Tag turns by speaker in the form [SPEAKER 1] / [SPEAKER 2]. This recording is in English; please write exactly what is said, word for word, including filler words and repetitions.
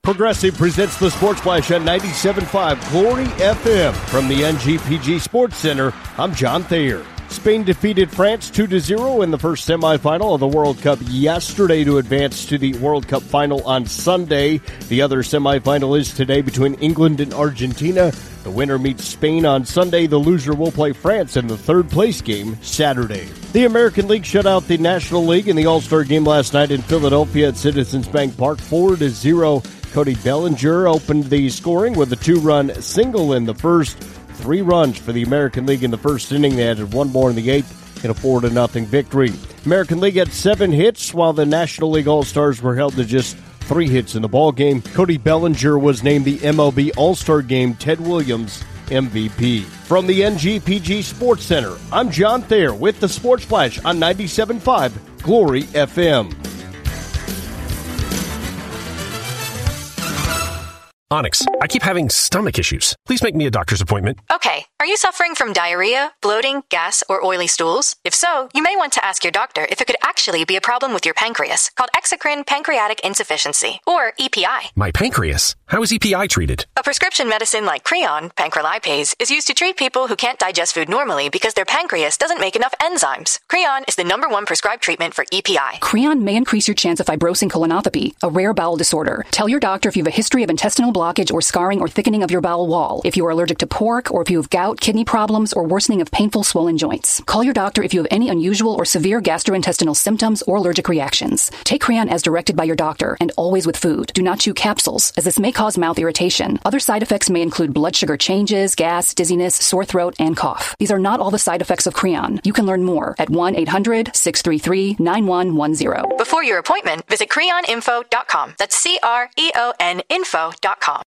[SPEAKER 1] Progressive presents the Sports Flash at ninety-seven point five Glory F M. From the N G P G Sports Center, I'm John Thayer. Spain defeated France two to zero in the first semifinal of the World Cup yesterday to advance to the World Cup final on Sunday. The other semifinal is today between England and Argentina. The winner meets Spain on Sunday. The loser will play France in the third-place game Saturday. The American League shut out the National League in the All-Star game last night in Philadelphia at Citizens Bank Park, four to zero. Cody Bellinger opened the scoring with a two-run single in the first. Three runs for the American League in the first inning. They added one more in the eighth in a four to nothing victory. American League had seven hits, while the National League All-Stars were held to just three hits in the ballgame. Cody Bellinger was named the M L B All-Star Game Ted Williams M V P. From the N G P G Sports Center, I'm John Thayer with the Sports Flash on ninety-seven point five Glory F M.
[SPEAKER 2] Onyx, I keep having stomach issues. Please make me a doctor's appointment.
[SPEAKER 3] Okay. Are you suffering from diarrhea, bloating, gas, or oily stools? If so, you may want to ask your doctor if it could actually be a problem with your pancreas, called exocrine pancreatic insufficiency, or E P I.
[SPEAKER 2] My pancreas? How is E P I treated?
[SPEAKER 3] A prescription medicine like Creon, pancrelipase, is used to treat people who can't digest food normally because their pancreas doesn't make enough enzymes. Creon is the number one prescribed treatment for E P I.
[SPEAKER 4] Creon may increase your chance of fibrosing colonopathy, a rare bowel disorder. Tell your doctor if you have a history of intestinal blockage or scarring or thickening of your bowel wall, if you are allergic to pork, or if you have gout, kidney problems, or worsening of painful swollen joints. Call your doctor if you have any unusual or severe gastrointestinal symptoms or allergic reactions. Take Creon as directed by your doctor, and always with food. Do not chew capsules, as this may cause mouth irritation. Other side effects may include blood sugar changes, gas, dizziness, sore throat, and cough. These are not all the side effects of Creon. You can learn more at one eight hundred six three three nine one one zero.
[SPEAKER 3] Before your appointment, visit creon info dot com. That's C R E O N info dot com.